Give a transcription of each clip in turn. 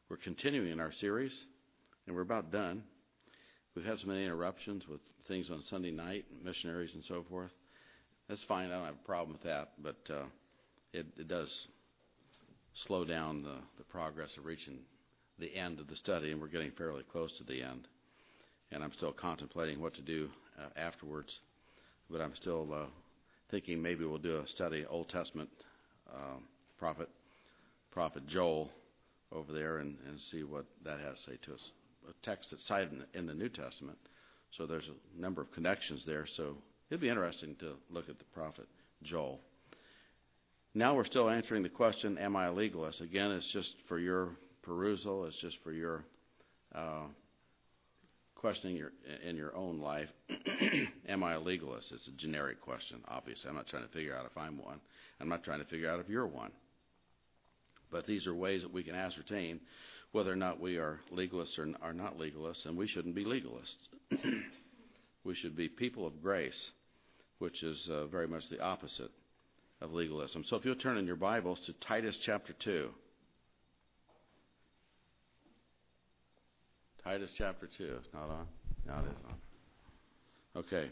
We're continuing our series, and we're about done. We've had so many interruptions with things on Sunday night, missionaries and so forth. That's fine. I don't have a problem with that, but it does slow down the progress of reaching the end of the study, and we're getting fairly close to the end. And I'm still contemplating what to do afterwards, but I'm still thinking maybe we'll do a study Old Testament prophet Joel over there and see what that has to say to us. A text that's cited in the New Testament, so there's a number of connections there, so it'd be interesting to look at the prophet Joel. Now we're still answering the question, am I a legalist? Again, it's just for your perusal, it's just for your questioning in your own life. Am I a legalist? It's a generic question, obviously. I'm not trying to figure out if I'm one. I'm not trying to figure out if you're one. But these are ways that we can ascertain whether or not we are legalists or are not legalists, and we shouldn't be legalists. We should be people of grace, which is very much the opposite of legalism. So if you'll turn in your Bibles to Titus chapter 2. Titus chapter 2. It's not on? Now it is on. Okay.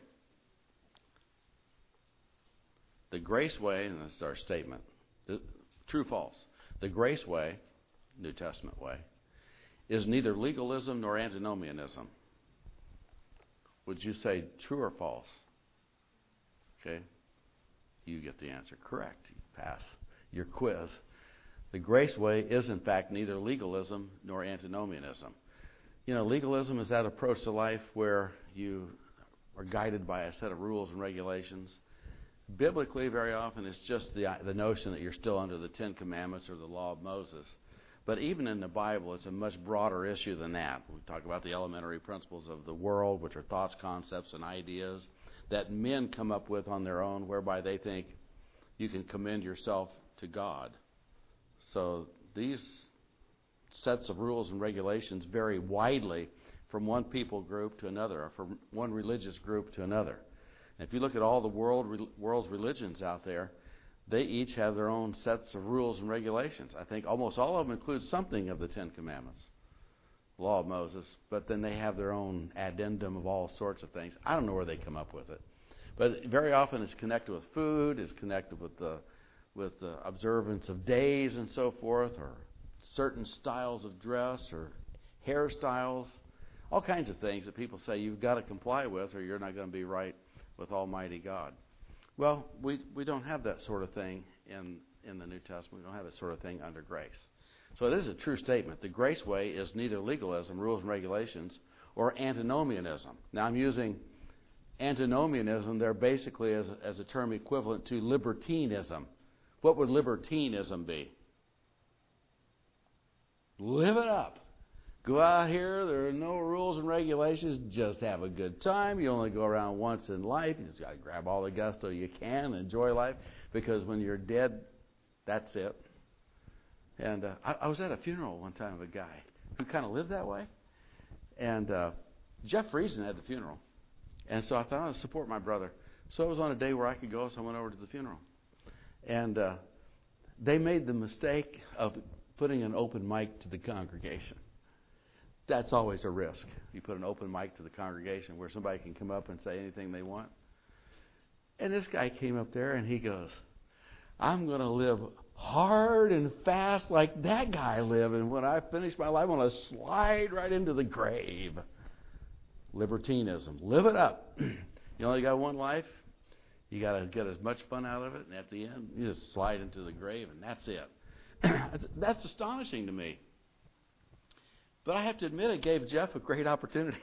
The grace way, and this is our statement, true, false. The grace way, New Testament way, is neither legalism nor antinomianism. Would you say true or false? Okay. You get the answer. Correct. You pass your quiz. The grace way is, in fact, neither legalism nor antinomianism. You know, legalism is that approach to life where you are guided by a set of rules and regulations. Biblically, very often, it's just the notion that you're still under the Ten Commandments or the law of Moses. But even in the Bible, it's a much broader issue than that. We talk about the elementary principles of the world, which are thoughts, concepts, and ideas that men come up with on their own, whereby they think you can commend yourself to God. So these sets of rules and regulations vary widely from one people group to another, or from one religious group to another. And if you look at all the world's religions out there, they each have their own sets of rules and regulations. I think almost all of them include something of the Ten Commandments, the law of Moses, but then they have their own addendum of all sorts of things. I don't know where they come up with it. But very often it's connected with food, it's connected with the observance of days and so forth, or certain styles of dress or hairstyles, all kinds of things that people say you've got to comply with or you're not going to be right with Almighty God. Well, we don't have that sort of thing in the New Testament. We don't have that sort of thing under grace. So it is a true statement. The grace way is neither legalism, rules and regulations, or antinomianism. Now I'm using antinomianism there basically as a term equivalent to libertinism. What would libertinism be? Live it up. Go out here, there are no rules and regulations, just have a good time. You only go around once in life. You just got to grab all the gusto you can, enjoy life, because when you're dead, that's it. And I was at a funeral one time of a guy who kind of lived that way. And Jeff Friesen had the funeral. And so I thought I would support my brother. So it was on a day where I could go, so I went over to the funeral. And they made the mistake of putting an open mic to the congregation. That's always a risk. You put an open mic to the congregation where somebody can come up and say anything they want. And this guy came up there and he goes, I'm going to live hard and fast like that guy lived. And when I finish my life, I'm going to slide right into the grave. Libertinism. Live it up. You only got one life. You got to get as much fun out of it. And at the end, you just slide into the grave and that's it. That's astonishing to me. But I have to admit, it gave Jeff a great opportunity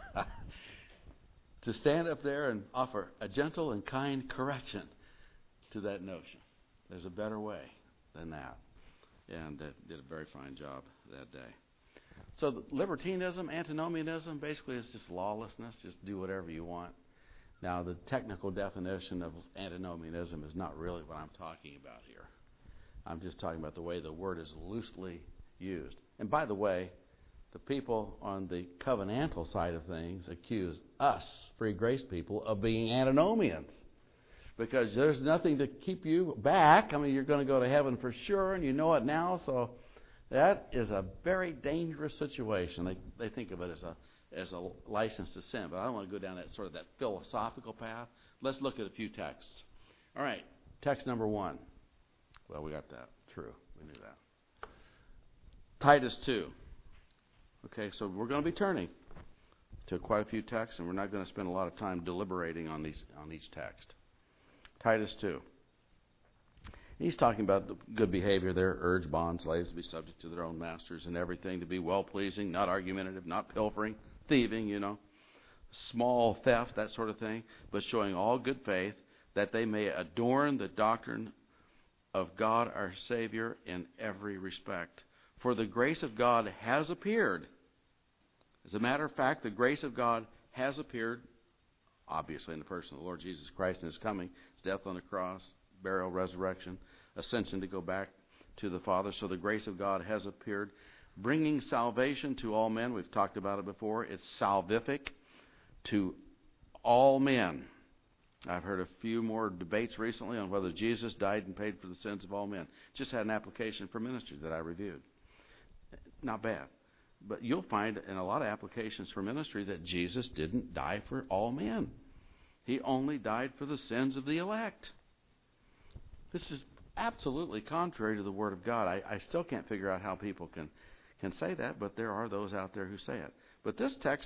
to stand up there and offer a gentle and kind correction to that notion. There's a better way than that. And did a very fine job that day. So libertinism, antinomianism, basically is just lawlessness. Just do whatever you want. Now, the technical definition of antinomianism is not really what I'm talking about here. I'm just talking about the way the word is loosely used. And by the way, the people on the covenantal side of things accuse us, free grace people, of being antinomians. Because there's nothing to keep you back. I mean, you're going to go to heaven for sure, and you know it now, so That is a very dangerous situation. They think of it as a license to sin, but I don't want to go down that sort of that philosophical path. Let's look at a few texts. All right, text number 1. Well, we got that. True. We knew that. Titus 2. Okay, so we're going to be turning to quite a few texts, and we're not going to spend a lot of time deliberating on each text. Titus 2. He's talking about the good behavior there. Urge bond slaves to be subject to their own masters and everything, to be well-pleasing, not argumentative, not pilfering, thieving, small theft, that sort of thing, but showing all good faith, that they may adorn the doctrine of God our Savior in every respect. For the grace of God has appeared. As a matter of fact, the grace of God has appeared, obviously in the person of the Lord Jesus Christ and His coming, His death on the cross, burial, resurrection, ascension to go back to the Father. So the grace of God has appeared, bringing salvation to all men. We've talked about it before. It's salvific to all men. I've heard a few more debates recently on whether Jesus died and paid for the sins of all men. Just had an application for ministry that I reviewed. Not bad. But you'll find in a lot of applications for ministry that Jesus didn't die for all men. He only died for the sins of the elect. This is absolutely contrary to the Word of God. I still can't figure out how people can say that, but there are those out there who say it. But this text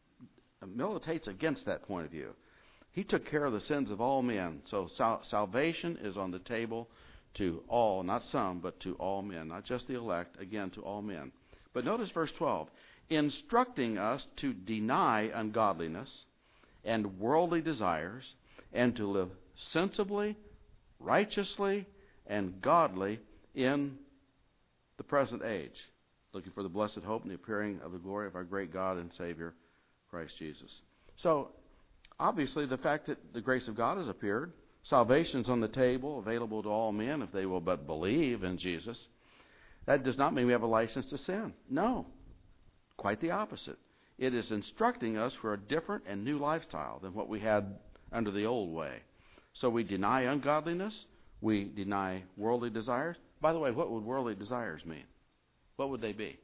militates against that point of view. He took care of the sins of all men. So salvation is on the table to all, not some, but to all men. Not just the elect, again, to all men. But notice verse 12. Instructing us to deny ungodliness and worldly desires, and to live sensibly, righteously, and godly in the present age, looking for the blessed hope and the appearing of the glory of our great God and Savior, Christ Jesus. So, obviously, the fact that the grace of God has appeared, salvation's on the table, available to all men if they will but believe in Jesus, that does not mean we have a license to sin. No, quite the opposite. It is instructing us for a different and new lifestyle than what we had under the old way. So we deny ungodliness, we deny worldly desires. By the way, what would worldly desires mean? What would they be?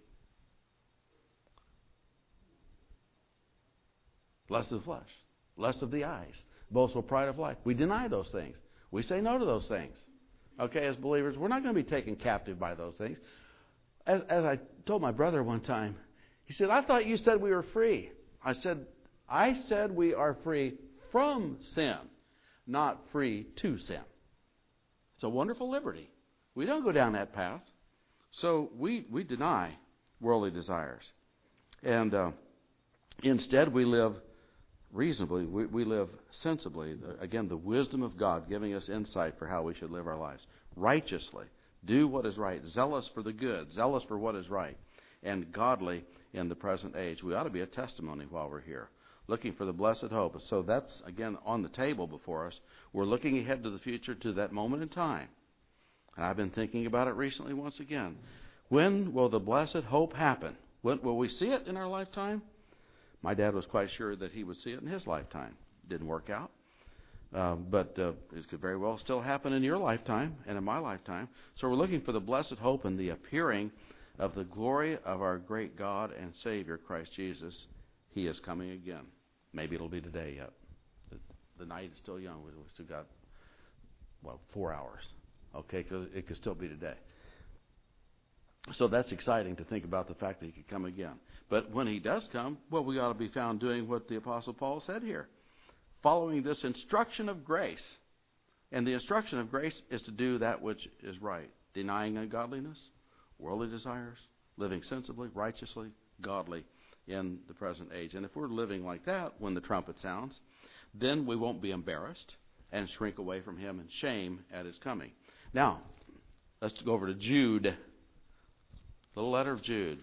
Lust of the flesh, lust of the eyes, boastful pride of life. We deny those things. We say no to those things. Okay, as believers, we're not going to be taken captive by those things. As I told my brother one time, he said, I thought you said we were free. I said we are free from sin, not free to sin. It's a wonderful liberty. We don't go down that path. So we deny worldly desires. And instead we live reasonably. We live sensibly. Again, the wisdom of God giving us insight for how we should live our lives. Righteously. Do what is right. Zealous for the good. Zealous for what is right. And godly in the present age. We ought to be a testimony while we're here. Looking for the blessed hope. So that's, again, on the table before us. We're looking ahead to the future, to that moment in time. And I've been thinking about it recently once again. When will the blessed hope happen? When, will we see it in our lifetime? My dad was quite sure that he would see it in his lifetime. Didn't work out. But it could very well still happen in your lifetime and in my lifetime. So we're looking for the blessed hope and the appearing of the glory of our great God and Savior, Christ Jesus. He is coming again. Maybe it'll be today yet. The night is still young. We've still got, 4 hours. Okay, because it could still be today. So that's exciting to think about the fact that He could come again. But when He does come, we ought to be found doing what the Apostle Paul said here. Following this instruction of grace. And the instruction of grace is to do that which is right. Denying ungodliness, worldly desires, living sensibly, righteously, godly in the present age. And if we're living like that when the trumpet sounds, then we won't be embarrassed and shrink away from Him in shame at His coming. Now, let's go over to Jude. The letter of Jude.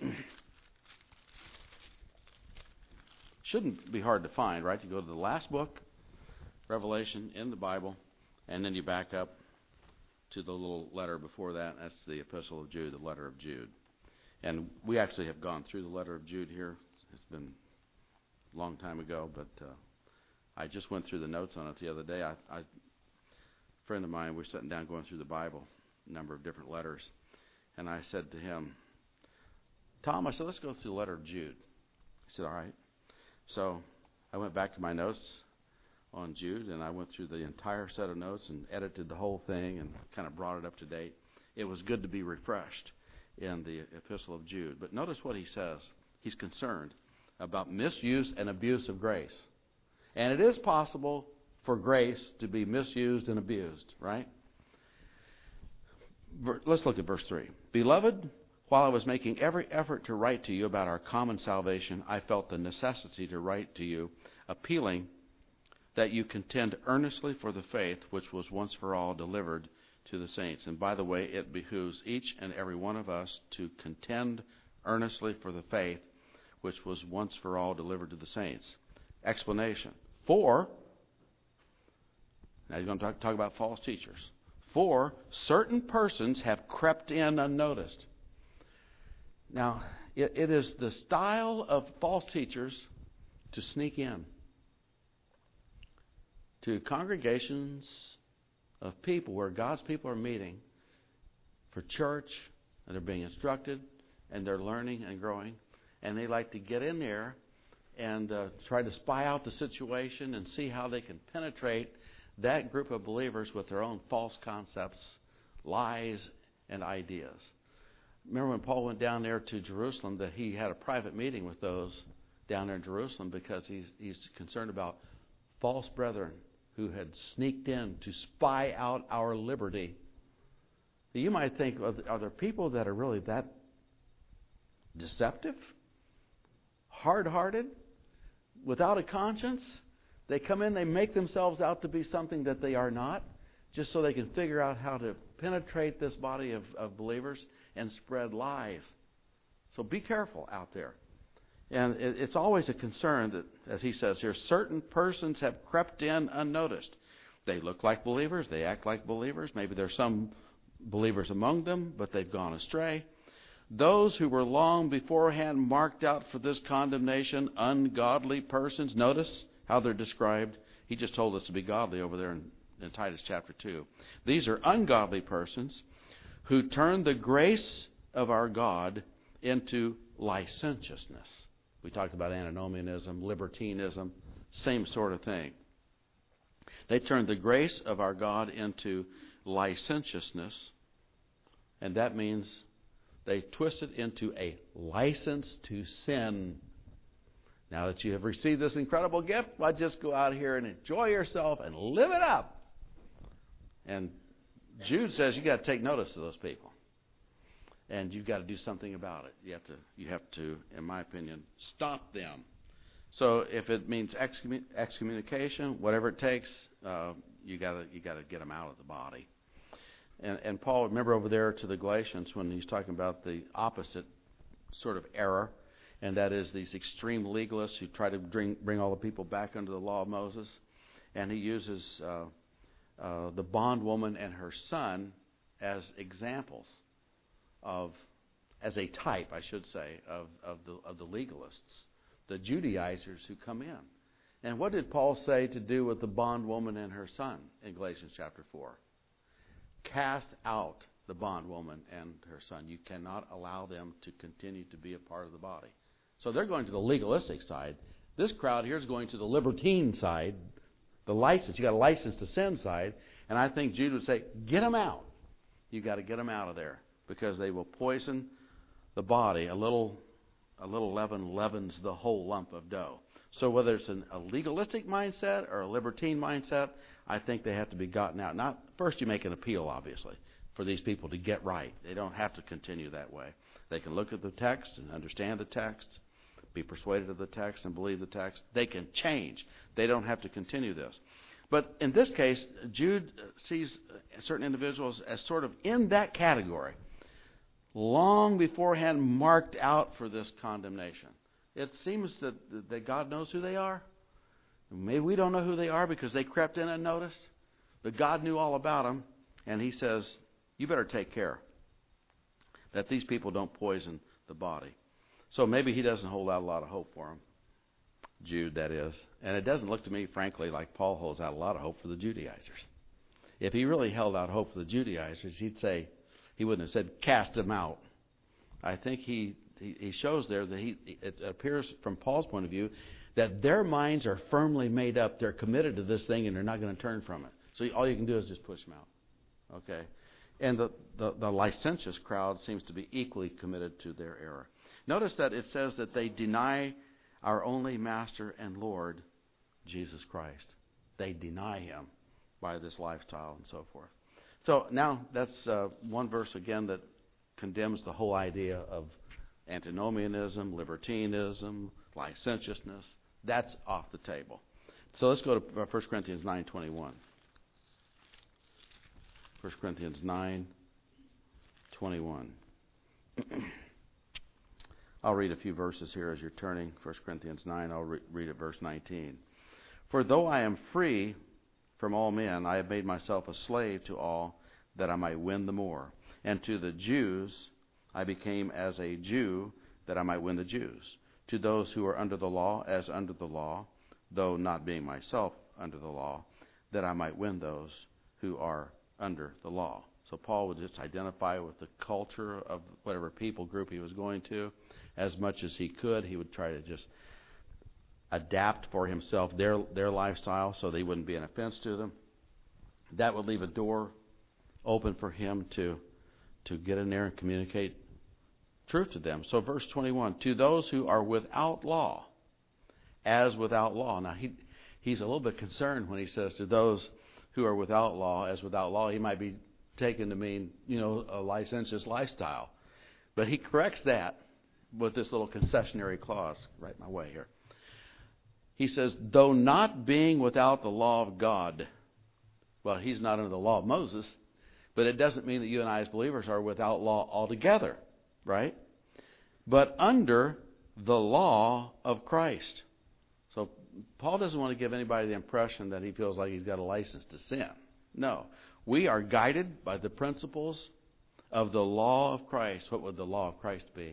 Shouldn't be hard to find, right? You go to the last book, Revelation, in the Bible, and then you back up to the little letter before that. That's the Epistle of Jude, the letter of Jude. And we actually have gone through the letter of Jude here. It's been a long time ago, but I just went through the notes on it the other day. A friend of mine, we're sitting down going through the Bible, a number of different letters. And I said to him, Tom, I said, let's go through the letter of Jude. He said, all right. So I went back to my notes on Jude, and I went through the entire set of notes and edited the whole thing and kind of brought it up to date. It was good to be refreshed in the epistle of Jude. But notice what he says. He's concerned about misuse and abuse of grace. And it is possible for grace to be misused and abused, right? Let's look at verse 3. Beloved, while I was making every effort to write to you about our common salvation, I felt the necessity to write to you, appealing that you contend earnestly for the faith which was once for all delivered to the saints. And by the way, it behooves each and every one of us to contend earnestly for the faith which was once for all delivered to the saints. Explanation. For, now he's going to talk about false teachers. For certain persons have crept in unnoticed. Now, it is the style of false teachers to sneak in to congregations of people where God's people are meeting for church, and they're being instructed, and they're learning and growing, and they like to get in there and try to spy out the situation and see how they can penetrate that group of believers with their own false concepts, lies, and ideas. Remember when Paul went down there to Jerusalem, that he had a private meeting with those down there in Jerusalem because he's concerned about false brethren who had sneaked in to spy out our liberty. You might think, are there people that are really that deceptive, hard-hearted, without a conscience? They come in, they make themselves out to be something that they are not, just so they can figure out how to penetrate this body of believers and spread lies. So be careful out there. And it's always a concern that, as he says here, certain persons have crept in unnoticed. They look like believers, they act like believers. Maybe there's some believers among them, but they've gone astray. Those who were long beforehand marked out for this condemnation, ungodly persons. Notice how they're described. He just told us to be godly over there in Titus chapter 2. These are ungodly persons who turn the grace of our God into licentiousness. We talked about antinomianism, libertinism, same sort of thing. They turned the grace of our God into licentiousness, and that means they twist it into a license to sin. Now that you have received this incredible gift, why just go out here and enjoy yourself and live it up? And Jude says you got to take notice of those people. And you've got to do something about it. You have to, in my opinion, stop them. So if it means excommunication, whatever it takes, you got to get them out of the body. And Paul, remember over there to the Galatians when he's talking about the opposite sort of error, and that is these extreme legalists who try to bring all the people back under the law of Moses. And he uses the bondwoman and her son as examples as a type, I should say, of the legalists, the Judaizers who come in. And what did Paul say to do with the bondwoman and her son in Galatians chapter 4? Cast out the bondwoman and her son. You cannot allow them to continue to be a part of the body. So they're going to the legalistic side. This crowd here is going to the libertine side, the license. You got a license to sin side. And I think Jude would say, get them out. You got to get them out of there, because they will poison the body. A little leaven leavens the whole lump of dough. So whether it's a legalistic mindset or a libertine mindset, I think they have to be gotten out. Not first, you make an appeal, obviously, for these people to get right. They don't have to continue that way. They can look at the text and understand the text, be persuaded of the text and believe the text. They can change. They don't have to continue this. But in this case, Jude sees certain individuals as sort of in that category, long beforehand marked out for this condemnation. It seems that God knows who they are. Maybe we don't know who they are because they crept in unnoticed, but God knew all about them, and he says, you better take care that these people don't poison the body. So maybe he doesn't hold out a lot of hope for them. Jude, that is. And it doesn't look to me, frankly, like Paul holds out a lot of hope for the Judaizers. If he really held out hope for the Judaizers, he'd say, He wouldn't have said, cast them out. I think he shows there that it appears from Paul's point of view that their minds are firmly made up. They're committed to this thing, and they're not going to turn from it. So all you can do is just push them out. Okay? And the licentious crowd seems to be equally committed to their error. Notice that it says that they deny our only Master and Lord, Jesus Christ. They deny Him by this lifestyle and so forth. So now that's one verse again that condemns the whole idea of antinomianism, libertinism, licentiousness. That's off the table. So let's go to 1 Corinthians 9:21. 1 Corinthians 9:21. I'll read a few verses here as you're turning. 1 Corinthians 9, I'll read at verse 19. For though I am free from all men, I have made myself a slave to all, that I might win the more. And to the Jews I became as a Jew, that I might win the Jews. To those who are under the law, as under the law, though not being myself under the law, that I might win those who are under the law. So Paul would just identify with the culture of whatever people group he was going to. As much as he could, he would try to just adapt for himself their lifestyle so they wouldn't be an offense to them. That would leave a door open for him to get in there and communicate truth to them. So verse 21, to those who are without law, as without law. Now he's a little bit concerned when he says to those who are without law, as without law. He might be taken to mean, a licentious lifestyle. But he corrects that with this little concessionary clause right my way here. He says, though not being without the law of God. Well, he's not under the law of Moses, but it doesn't mean that you and I as believers are without law altogether, right? But under the law of Christ. So Paul doesn't want to give anybody the impression that he feels like he's got a license to sin. No. We are guided by the principles of the law of Christ. What would the law of Christ be?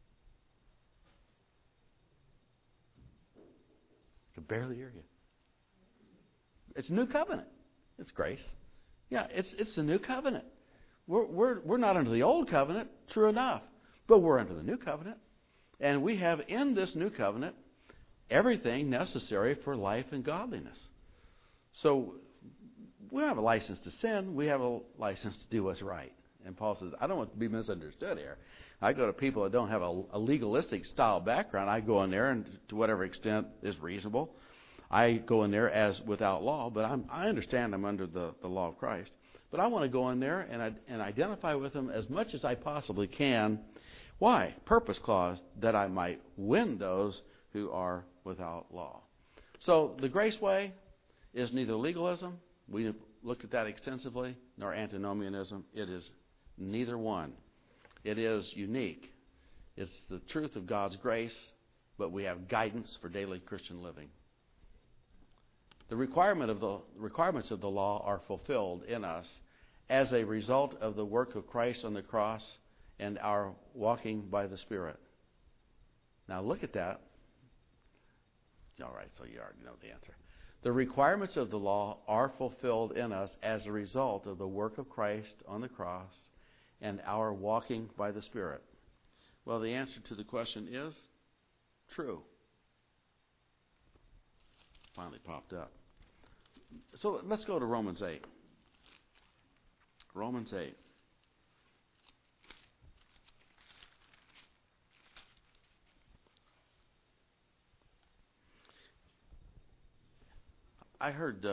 I can barely hear you. It's a new covenant. It's grace. Yeah, it's a new covenant. We're not under the old covenant, true enough, but we're under the new covenant. And we have in this new covenant everything necessary for life and godliness. So we don't have a license to sin. We have a license to do what's right. And Paul says, I don't want to be misunderstood here. I go to people that don't have a legalistic style background. I go in there, and to whatever extent is reasonable, I go in there as without law. But I understand I'm under the law of Christ. But I want to go in there and identify with them as much as I possibly can. Why? Purpose clause, that I might win those who are without law. So the grace way is neither legalism, we looked at that extensively, nor antinomianism. It is neither one. It is unique. It's the truth of God's grace, but we have guidance for daily Christian living. The requirements of the law are fulfilled in us as a result of the work of Christ on the cross and our walking by the Spirit. Now look at that. All right, so you already know the answer. The requirements of the law are fulfilled in us as a result of the work of Christ on the cross and our walking by the Spirit. Well, the answer to the question is true. Finally popped up. So let's go to Romans 8. Romans 8. I heard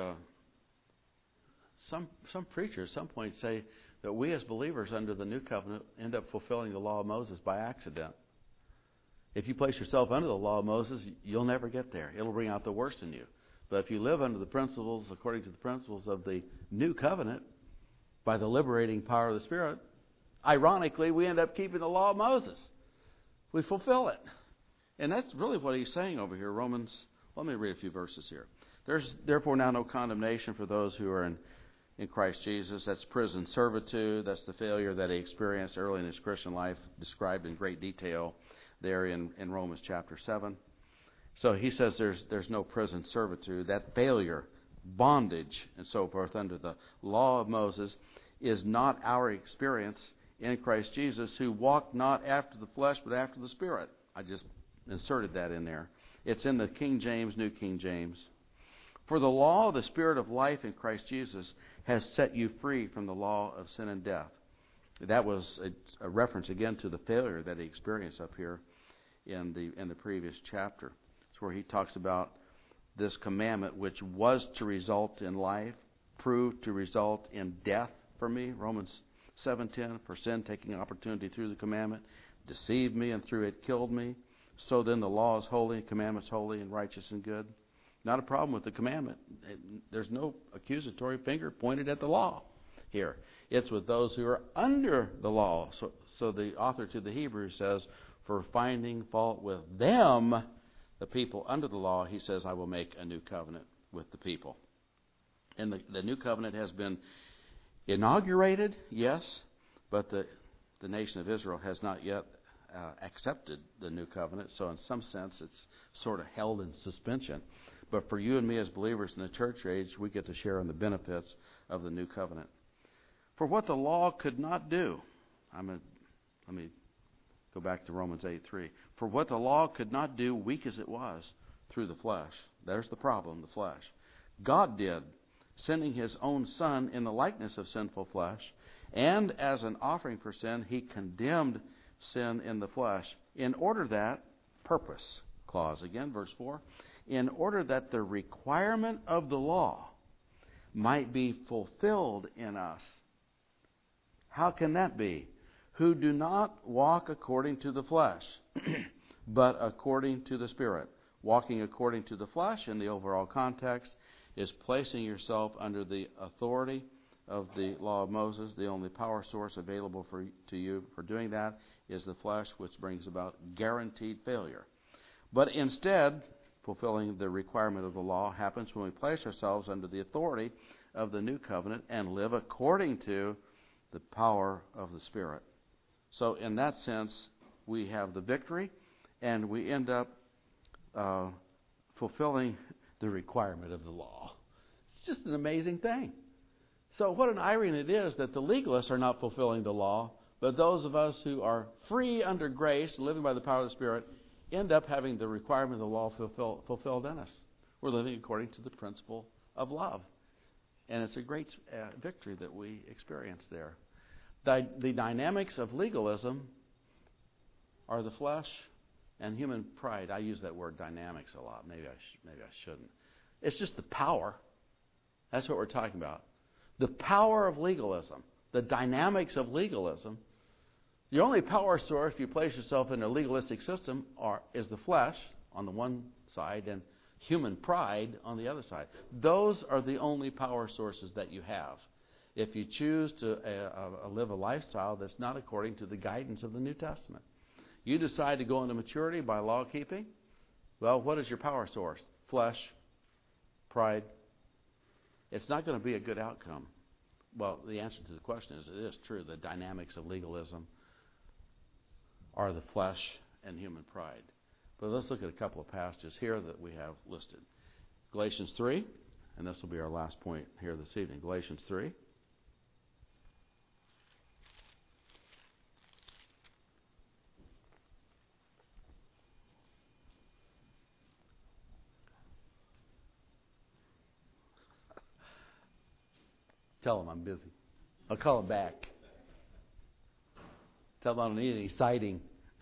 some preachers at some point say that we as believers under the new covenant end up fulfilling the law of Moses by accident. If you place yourself under the law of Moses, you'll never get there. It'll bring out the worst in you. But if you live under the principles, according to the principles of the new covenant, by the liberating power of the Spirit, ironically, we end up keeping the law of Moses. We fulfill it. And that's really what he's saying over here. Romans, let me read a few verses here. There's therefore now no condemnation for those who are in Christ Jesus. That's prison servitude. That's the failure that he experienced early in his Christian life, described in great detail there in Romans chapter 7. So he says there's no prison servitude. That failure, bondage, and so forth under the law of Moses is not our experience. in Christ Jesus, who walk not after the flesh, but after the Spirit. I just inserted that in there. It's in the King James, New King James. For the law of the Spirit of life in Christ Jesus has set you free from the law of sin and death. That was a reference again to the failure that he experienced up here in the previous chapter. It's where he talks about this commandment, which was to result in life, proved to result in death for me. Romans 7:10, for sin taking opportunity through the commandment deceived me, and through it killed me. So then the law is holy, commandment's holy and righteous and good. Not a problem with the commandment. There's no accusatory finger pointed at the law here. It's with those who are under the law. So the author to the Hebrews says, for finding fault with them, the people under the law, he says, I will make a new covenant with the people. And the new covenant has been inaugurated, yes, but the nation of Israel has not yet accepted the new covenant. So in some sense, it's sort of held in suspension. But for you and me as believers in the church age, we get to share in the benefits of the new covenant. For what the law could not do, let me go back to Romans 8:3. For what the law could not do, weak as it was, through the flesh. There's the problem, the flesh. God did, sending his own Son in the likeness of sinful flesh, and as an offering for sin, he condemned sin in the flesh, in order that, purpose clause again, verse 4, in order that the requirement of the law might be fulfilled in us. How can that be? Who do not walk according to the flesh, but according to the Spirit. Walking according to the flesh, in the overall context, is placing yourself under the authority of the law of Moses. The only power source available to you for doing that is the flesh, which brings about guaranteed failure. But instead, fulfilling the requirement of the law happens when we place ourselves under the authority of the new covenant and live according to the power of the Spirit. So in that sense, we have the victory, and we end up fulfilling the requirement of the law. It's just an amazing thing. So what an irony it is that the legalists are not fulfilling the law, but those of us who are free under grace, living by the power of the Spirit, end up having the requirement of the law fulfilled in us. We're living according to the principle of love. And it's a great victory that we experience there. The dynamics of legalism are the flesh and human pride. I use that word dynamics a lot. Maybe I shouldn't. It's just the power. That's what we're talking about. The power of legalism, the dynamics of legalism. The only power source, if you place yourself in a legalistic system, is the flesh on the one side and human pride on the other side. Those are the only power sources that you have. If you choose to live a lifestyle that's not according to the guidance of the New Testament. You decide to go into maturity by law keeping, well, what is your power source? Flesh, pride. It's not going to be a good outcome. Well, the answer to the question is, it is true. The dynamics of legalism are the flesh and human pride. But let's look at a couple of passages here that we have listed. Galatians 3, and this will be our last point here this evening. Galatians 3. Tell them I'm busy. I'll call them back. Tell them I don't need any citing.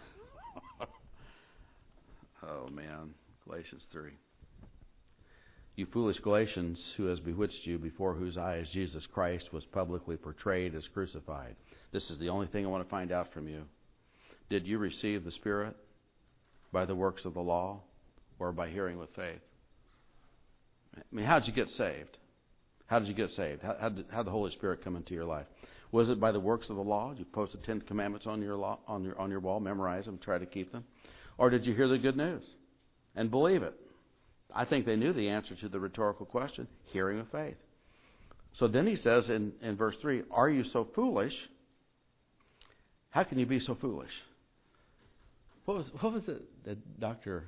Oh, man. Galatians 3. You foolish Galatians, who has bewitched you, before whose eyes Jesus Christ was publicly portrayed as crucified. This is the only thing I want to find out from you. Did you receive the Spirit by the works of the law or by hearing with faith? I mean, how did you get saved? How did you get saved? How did the Holy Spirit come into your life? Was it by the works of the law? Did you post the 10 Commandments on your wall, memorize them, try to keep them? Or did you hear the good news and believe it? I think they knew the answer to the rhetorical question, hearing with faith. So then he says in verse 3, are you so foolish? How can you be so foolish? What was it that Dr.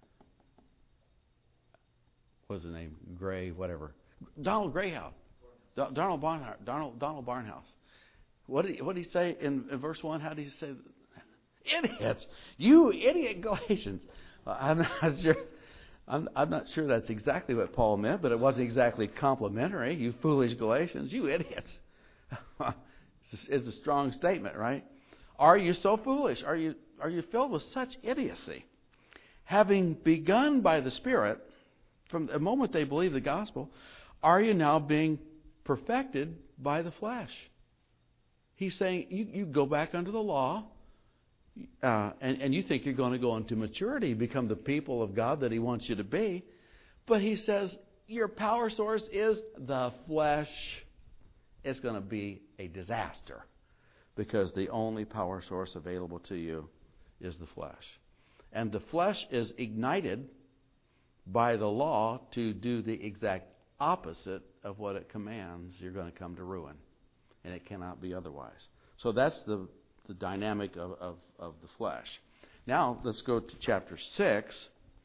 What was the name? Gray, whatever. Donald Barnhouse. What did he say in verse 1? How did he say? Idiots! You idiot Galatians! I'm not sure. I'm not sure that's exactly what Paul meant, but it wasn't exactly complimentary. You foolish Galatians! You idiots! It's a strong statement, right? Are you so foolish? Are you filled with such idiocy? Having begun by the Spirit, from the moment they believe the gospel, are you now being perfected by the flesh? He's saying you go back under the law, and you think you're going to go into maturity, become the people of God that He wants you to be. But He says your power source is the flesh. It's going to be a disaster because the only power source available to you is the flesh. And the flesh is ignited by the law to do the exact opposite of what it commands. You're going to come to ruin. And it cannot be otherwise. So that's the dynamic of the flesh. Now, let's go to chapter 6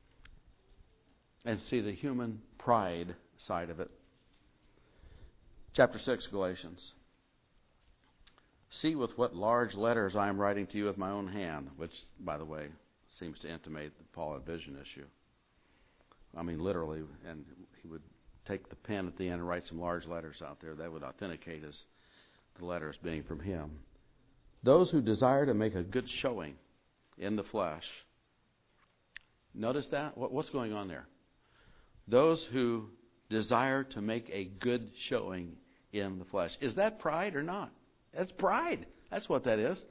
and see the human pride side of it. Chapter 6, Galatians. See with what large letters I am writing to you with my own hand, which, by the way, seems to intimate that Paul had a vision issue. I mean, literally, and he would take the pen at the end and write some large letters out there that would authenticate the letters being from him. Those who desire to make a good showing in the flesh. Notice that? What's going on there? Those who desire to make a good showing in the flesh. Is that pride or not? That's pride. That's what that is.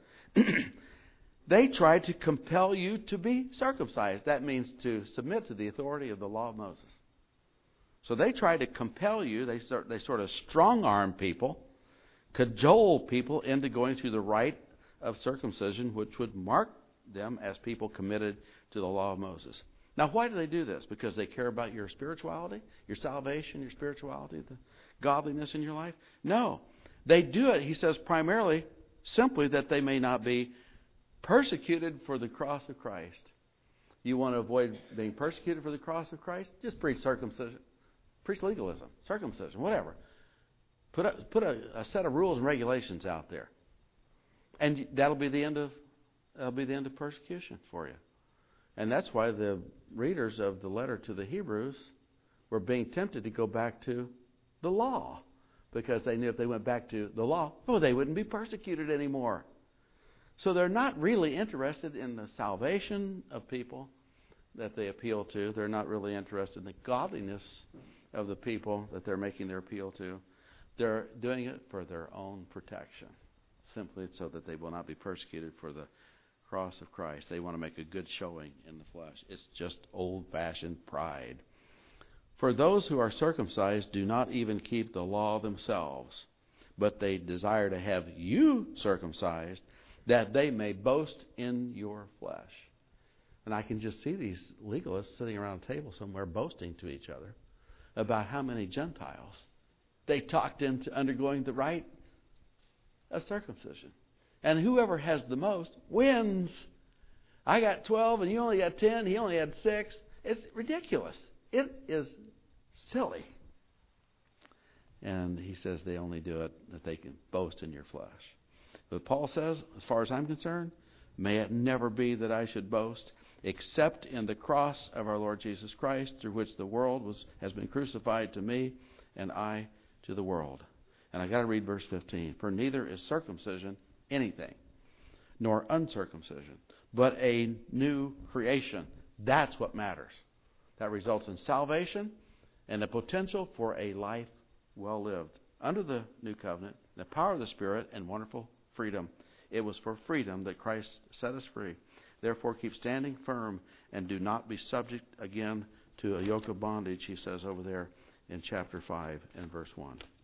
They try to compel you to be circumcised. That means to submit to the authority of the law of Moses. So they try to compel you. They sort of strong-arm people, cajole people into going through the rite of circumcision, which would mark them as people committed to the law of Moses. Now, why do they do this? Because they care about your spirituality, your salvation, your spirituality, the godliness in your life? No. They do it, he says, primarily, simply that they may not be persecuted for the cross of Christ. You want to avoid being persecuted for the cross of Christ? Just preach circumcision. Preach legalism, circumcision, whatever. Put a set of rules and regulations out there. And that'll be the end of persecution for you. And that's why the readers of the letter to the Hebrews were being tempted to go back to the law. Because they knew if they went back to the law, they wouldn't be persecuted anymore. So they're not really interested in the salvation of people that they appeal to. They're not really interested in the godliness of the people that they're making their appeal to. They're doing it for their own protection, simply so that they will not be persecuted for the cross of Christ. They want to make a good showing in the flesh. It's just old-fashioned pride. For those who are circumcised do not even keep the law themselves, but they desire to have you circumcised, that they may boast in your flesh. And I can just see these legalists sitting around a table somewhere boasting to each other about how many Gentiles they talked into undergoing the rite of circumcision. And whoever has the most wins. I got 12 and you only got 10. He only had 6. It's ridiculous. It is silly. And he says they only do it that they can boast in your flesh. But Paul says, as far as I'm concerned, may it never be that I should boast except in the cross of our Lord Jesus Christ, through which the world has been crucified to me and I to the world. And I got to read verse 15. For neither is circumcision anything, nor uncircumcision, but a new creation. That's what matters. That results in salvation and the potential for a life well lived under the new covenant, the power of the Spirit, and wonderful freedom. It was for freedom that Christ set us free. Therefore, keep standing firm and do not be subject again to a yoke of bondage, he says over there in chapter 5 and verse 1.